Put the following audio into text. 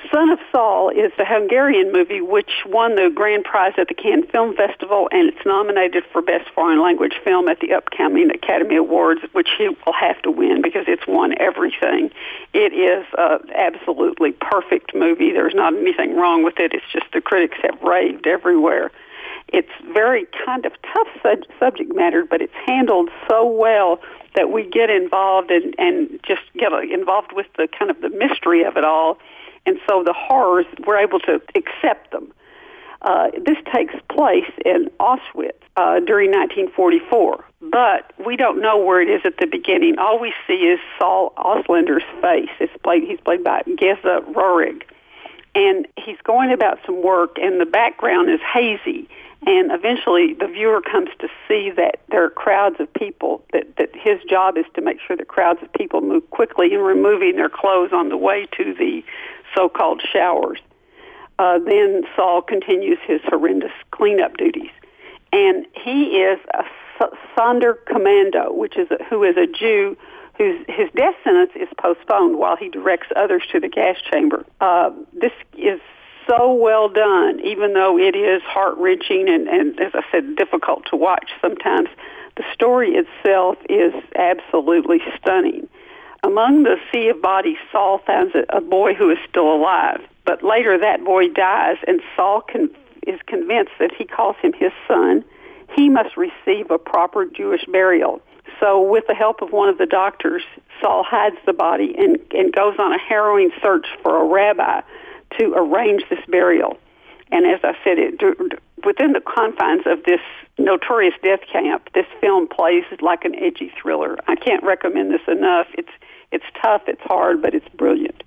Son of Saul is the Hungarian movie which won the grand prize at the Cannes Film Festival, and it's nominated for Best Foreign Language Film at the upcoming Academy Awards, which he will have to win because it's won everything. It is an absolutely perfect movie. There's not anything wrong with it. It's just the critics have raved everywhere. It's very kind of tough subject matter, but it's handled so well that we get involved and just get involved with the kind of the mystery of it all. And so the horrors, we're able to accept them. This takes place in Auschwitz during 1944, but we don't know where it is at the beginning. All we see is Saul Auslander's face. He's played by Geza Rohrig. And he's going about some work, and the background is hazy. And eventually the viewer comes to see that there are crowds of people, that his job is to make sure that crowds of people move quickly in removing their clothes on the way to the so-called showers. Then Saul continues his horrendous cleanup duties. And he is a Sonderkommando, who is a Jew his death sentence is postponed while he directs others to the gas chamber. This is so well done, even though it is heart-wrenching and, as I said, difficult to watch sometimes. The story itself is absolutely stunning. Among the sea of bodies, Saul finds a boy who is still alive. But later that boy dies, and Saul is convinced that he calls him his son. He must receive a proper Jewish burial. So with the help of one of the doctors, Saul hides the body and goes on a harrowing search for a rabbi to arrange this burial. And as I said, within the confines of this notorious death camp, this film plays like an edgy thriller. I can't recommend this enough. It's tough, it's hard, but it's brilliant.